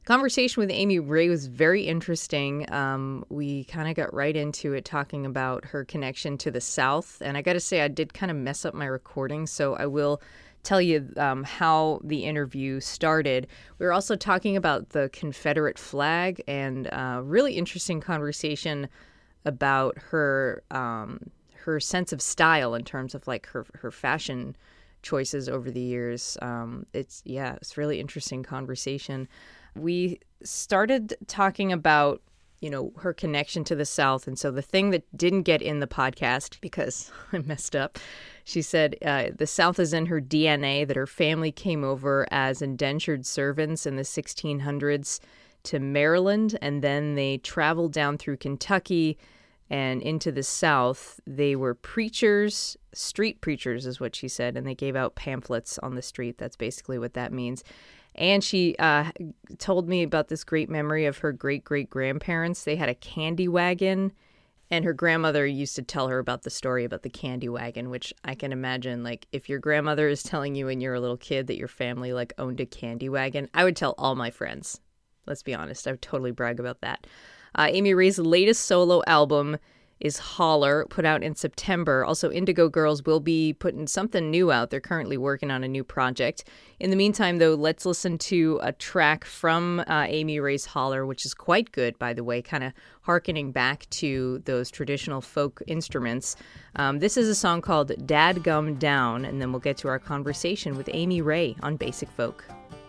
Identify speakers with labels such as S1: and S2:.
S1: Conversation with Amy Ray was very interesting. We kind of got right into it, talking about her connection to the South. And I got to say, I did kind of mess up my recording, so I will tell you how the interview started. We were also talking about the Confederate flag, and really interesting conversation about her sense of style in terms of like her fashion choices over the years. It's really interesting conversation. We started talking about, her connection to the South. And so the thing that didn't get in the podcast, because I messed up, she said the South is in her DNA, that her family came over as indentured servants in the 1600s to Maryland, and then they traveled down through Kentucky and into the South. They were preachers, street preachers is what she said, and they gave out pamphlets on the street. That's basically what that means. And she told me about this great memory of her great-great-grandparents. They had a candy wagon, and her grandmother used to tell her about the story about the candy wagon, which I can imagine, like, if your grandmother is telling you when you're a little kid that your family, like, owned a candy wagon, I would tell all my friends. Let's be honest. I would totally brag about that. Amy Ray's latest solo album is Holler, put out in September. Also, Indigo Girls will be putting something new out. They're currently working on a new project. In the meantime, though, let's listen to a track from Amy Ray's Holler, which is quite good, by the way, kind of hearkening back to those traditional folk instruments. This is a song called Dadgum Down, and then we'll get to our conversation with Amy Ray on Basic Folk.